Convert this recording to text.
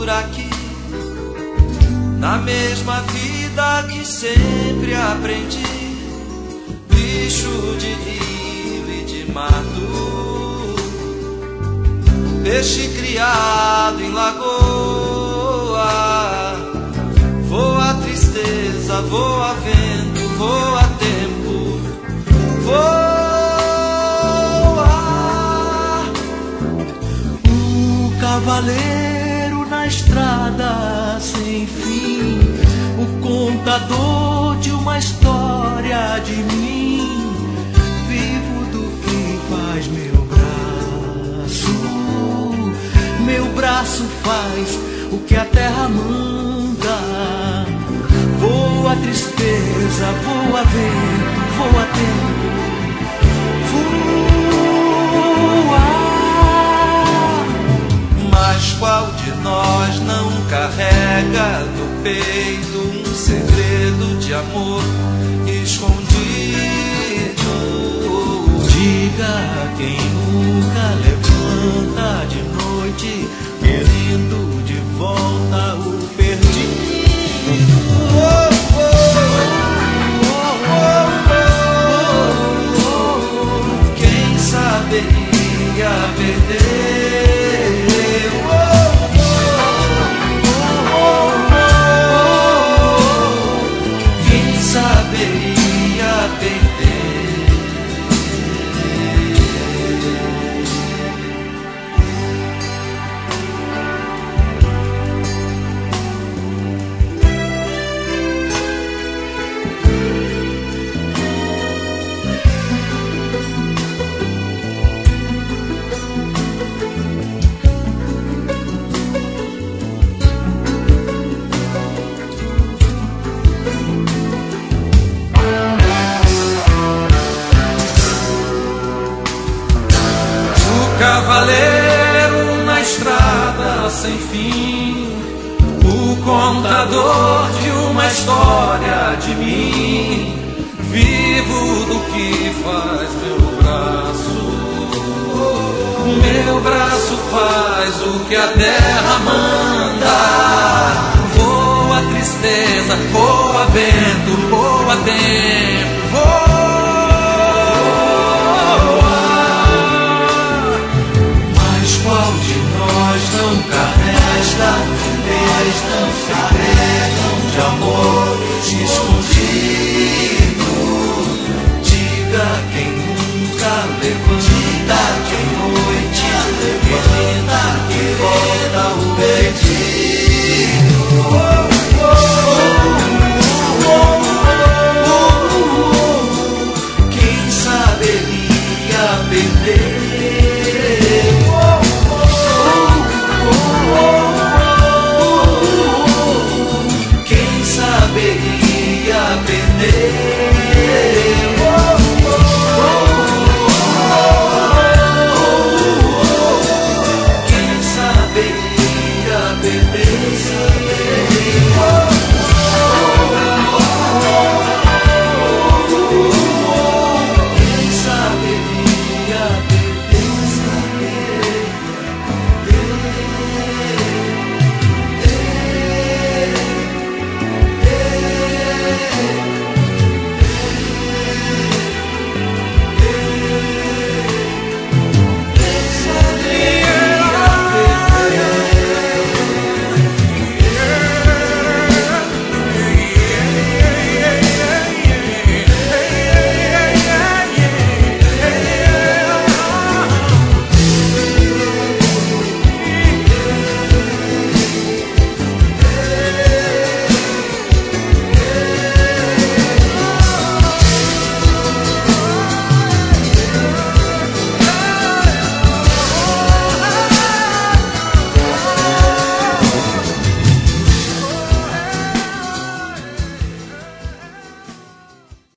por aqui, na mesma vida que sempre aprendi. Bicho de rio e de mato, peixe criado em lagoa. Voa tristeza, voa vento, voa tempo, voa. O cavaleiro na estrada sem fim, o contador de uma história de mim, vivo do que faz meu braço faz o que a terra manda. Voa tristeza, voa vento, voa tempo, voa. Mas qual de nós não carrega no peito um segredo de amor escondido? Diga quem nunca levanta de noite querendo de volta o perdido. Quem saberia perder? Quem saberia perder? Cavaleiro na estrada sem fim, o contador de uma história de mim, vivo do que faz meu braço faz o que a terra manda. Voa tristeza, voa vento, voa tempo.